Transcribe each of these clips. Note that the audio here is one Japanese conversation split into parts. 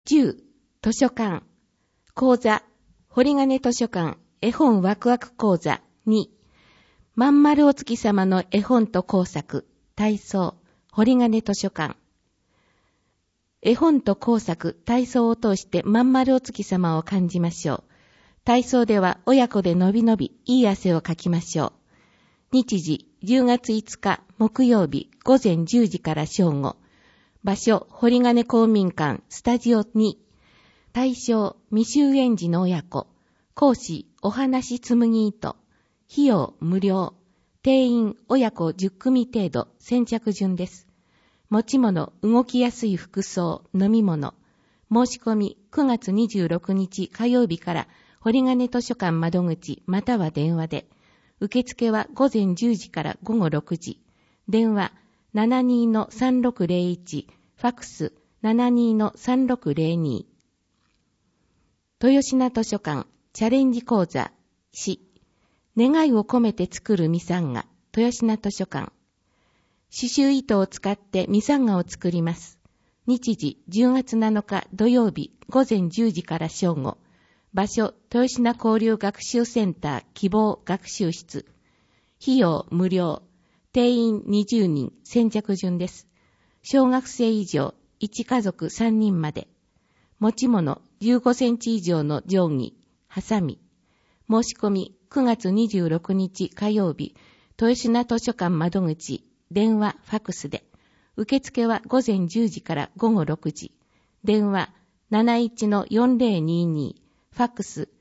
10、図書館。講座、堀金図書館絵本ワクワク講座2、まんまるお月様の絵本と工作、体操、堀金図書館。絵本と工作、体操を通してまんまるお月様を感じましょう。体操では親子でのびのびいい汗をかきましょう。日時、10月5日木曜日午前10時から正午。場所、堀金公民館スタジオ2。対象、未就園児の親子。講師、お話つむぎ糸。費用、無料。定員、親子10組程度。先着順です。持ち物、動きやすい服装、飲み物。申し込み、9月26日火曜日から堀金図書館窓口または電話で。受付は午前10時から午後6時。電話 72-3601、ファックス 72-3602。豊品図書館チャレンジ講座4、願いを込めて作るミサンガ、豊品図書館。刺繍糸を使ってミサンガを作ります。日時10月7日土曜日午前10時から正午。場所、豊品交流学習センター希望学習室。費用無料。定員20人、先着順です。小学生以上、1家族3人まで。持ち物、15センチ以上の定規、ハサミ。申し込み、9月26日火曜日、豊品図書館窓口、電話、ファックスで。受付は午前10時から午後6時。電話、71-4022。ファックス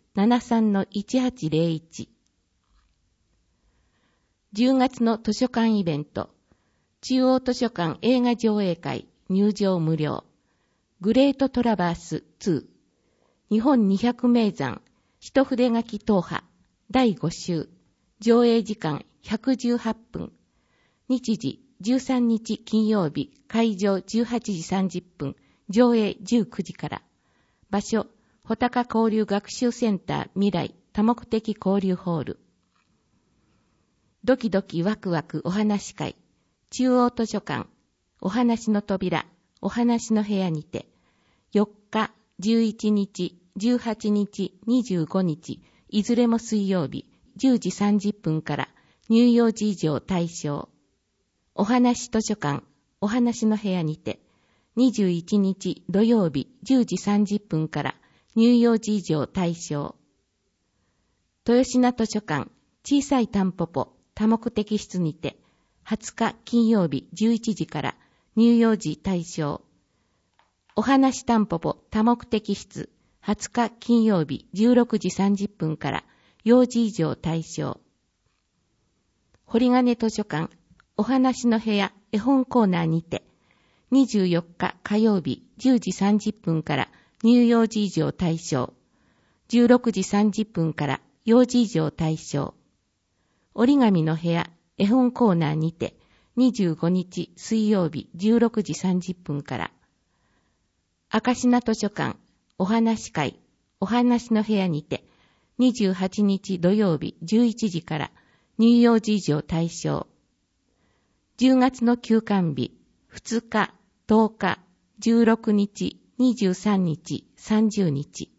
73-1801。10月の図書館イベント。中央図書館映画上映会入場無料。グレートトラバース2。日本200名山一筆書き踏破第5週。上映時間118分。日時13日金曜日会場18時30分。上映19時から。場所穂高交流学習センター未来多目的交流ホール。ドキドキワクワクお話会。中央図書館お話の扉お話の部屋にて4日、11日、18日、25日いずれも水曜日10時30分から乳幼児以上対象。お話図書館お話の部屋にて21日土曜日10時30分から乳幼児以上対象。豊品図書館小さいタンポポ多目的室にて20日金曜日11時から乳幼児対象。お話タンポポ多目的室20日金曜日16時30分から幼児以上対象。堀金図書館お話の部屋絵本コーナーにて24日火曜日10時30分から乳幼児以上対象。16時30分から幼児以上対象。折り紙の部屋絵本コーナーにて25日水曜日16時30分から。赤品図書館お話会お話の部屋にて28日土曜日11時から乳幼児以上対象。10月の休館日2日、10日、16日、23日、30日。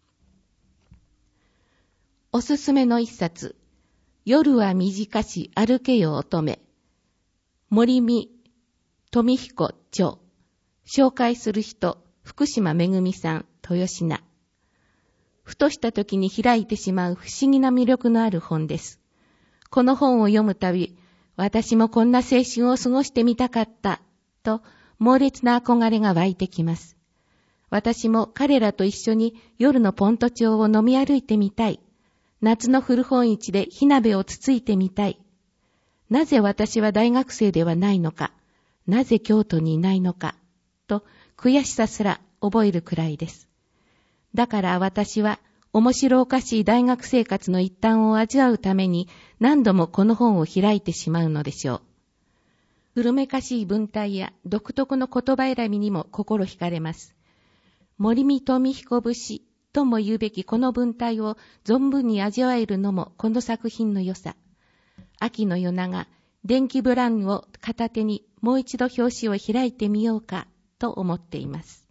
おすすめの一冊。夜は短し歩けよ乙女。森見富彦著。紹介する人、福島めぐみさん、豊品。ふとした時に開いてしまう不思議な魅力のある本です。この本を読むたび、私もこんな青春を過ごしてみたかった、と猛烈な憧れが湧いてきます。私も彼らと一緒に夜のポント町を飲み歩いてみたい。夏の古本市で火鍋をつついてみたい。なぜ私は大学生ではないのか、なぜ京都にいないのか、と悔しさすら覚えるくらいです。だから私は面白おかしい大学生活の一端を味わうために何度もこの本を開いてしまうのでしょう。古めかしい文体や独特の言葉選びにも心惹かれます。森見富彦節とも言うべきこの文体を存分に味わえるのもこの作品の良さ。秋の夜長、電気ブラウンを片手にもう一度表紙を開いてみようかと思っています。